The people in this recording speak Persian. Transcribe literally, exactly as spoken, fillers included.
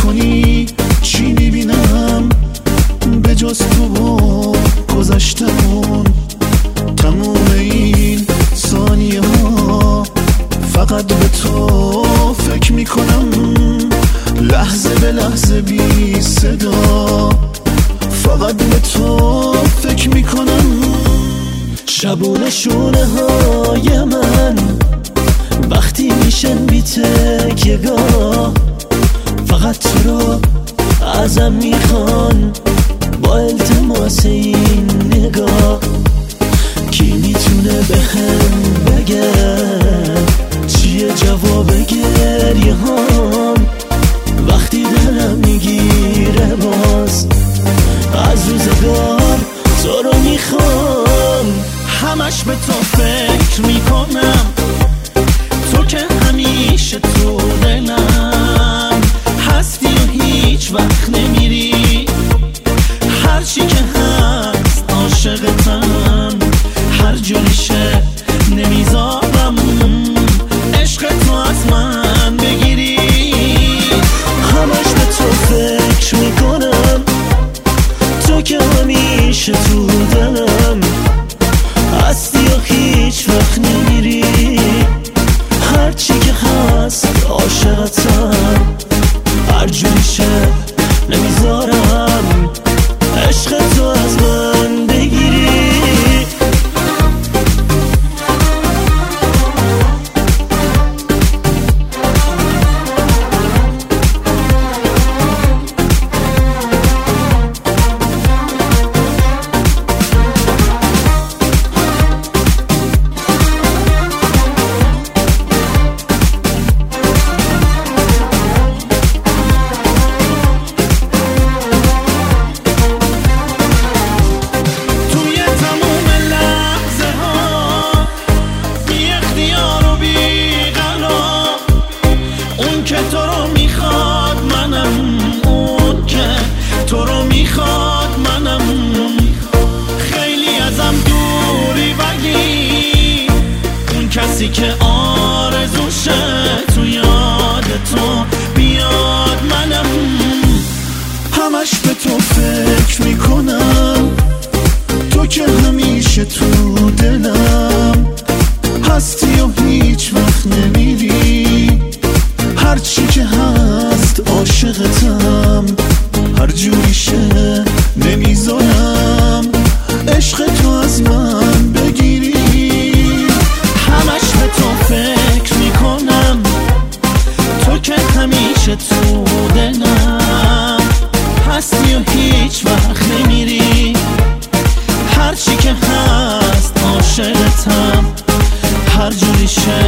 میکنی چی میبینم به جز تو و گذشتمون. تموم این ثانیه ها فقط به تو فکر میکنم، لحظه به لحظه بی صدا فقط به تو فکر میکنم. شبونه شونه های من وقتی میشن بی تکیه‌گاه، فقط تو رو ازم میخوان با التماس این نگاه. کی میتونه به هم بگه چیه جواب گریه هام وقتی دلم میگیره باز از روزگار تو رو میخوام. همش به تو فکر میکنم، تو که همیشه تو دلم هستی و هیچ وقت نمیری. هرچی که هست عاشقتم، هر جوریشه نمیذارم عشق تو از من بگیری. همش به تو فکر میکنم، تو که همیشه تو دلم هستی و هیچ وقت نمیری. هرچی که هست عاشقتم، هر جوریشه نمیذارم عشق تو از من بگیری. که تو رو میخواد منم، اون که تو رو میخواد منم. خیلی ازم دوری ولی اون کسی که آرزوشه تو یاد تو بیاد منم. همش به تو فکر میکنم، تو که همیشه تو دلم هستی و هیچ وقت نمیری. هرچی که هست عاشقتم، هر جوریشه نمیذارم عشق تو از من بگیری. همش به تو فکر میکنم، تو که همیشه تو دلم هستی و هیچ وقت نمیری. هرچی که هست عاشقتم، هر جوریشه